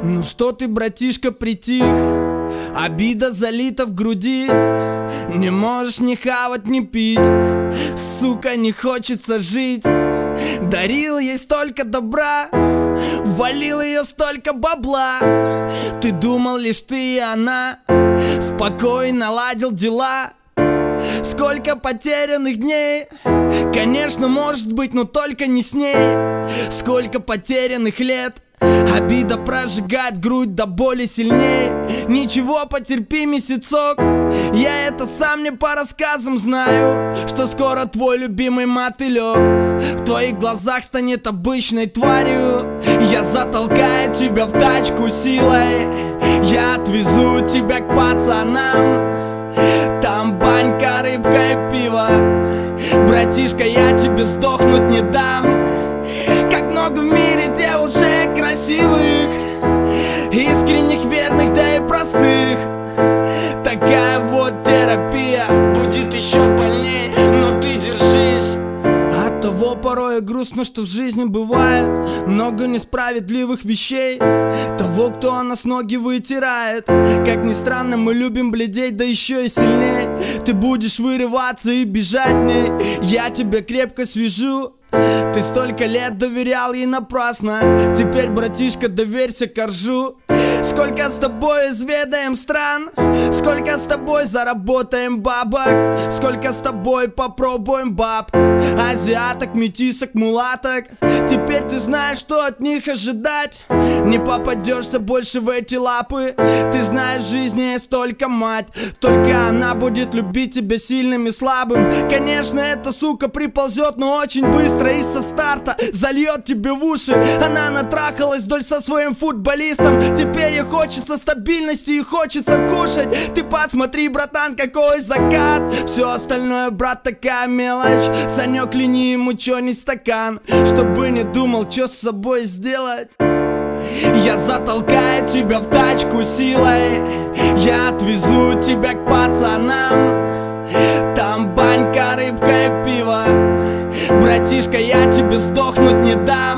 Ну что ты, братишка, притих? Обида залита в груди. Не можешь ни хавать, ни пить. Сука, не хочется жить. Дарил ей столько добра, валил ее столько бабла. Ты думал лишь ты и она, спокойно ладил дела. Сколько потерянных дней, конечно, может быть, но только не с ней. Сколько потерянных лет, обида прожигает грудь до боли сильней. Ничего, потерпи месяцок, я это сам не по рассказам знаю, что скоро твой любимый мотылек в твоих глазах станет обычной тварью. Я затолкаю тебя в тачку силой, я отвезу тебя к пацанам. Там банька, рыбка и пиво. Братишка, я тебе сдохнуть не дам. Как много в мире девушек красивых, искренних, верных, да и простых. Такая вот терапия, будет еще больней, но ты держись. От того порой грустно, что в жизни бывает много несправедливых вещей. Того, кто нас ноги вытирает. Как ни странно, мы любим бледеть, да еще и сильней. Ты будешь вырываться и бежать в ней, я тебя крепко свяжу. Ты столько лет доверял ей напрасно, теперь, братишка, доверься коржу. Сколько с тобой изведаем стран, сколько с тобой заработаем бабок, сколько с тобой попробуем баб, азиаток, метисок, мулаток. Теперь ты знаешь, что от них ожидать. Не попадешься больше в эти лапы. Ты знаешь, в жизни есть только мать, только она будет любить тебя сильным и слабым. Конечно, эта сука приползет, но очень быстро и со старта зальет тебе в уши. Она натрахалась вдоль со своим футболистом, теперь ей хочется стабильности и хочется кушать. Ты посмотри, братан, какой закат. Все остальное, брат, такая мелочь. Санек, лини ему чё-нибудь стакан, чтобы не думал, что с собой сделать. Я затолкаю тебя в тачку силой, я отвезу тебя к пацанам. Там банька, рыбка и пиво. Братишка, я тебе сдохнуть не дам.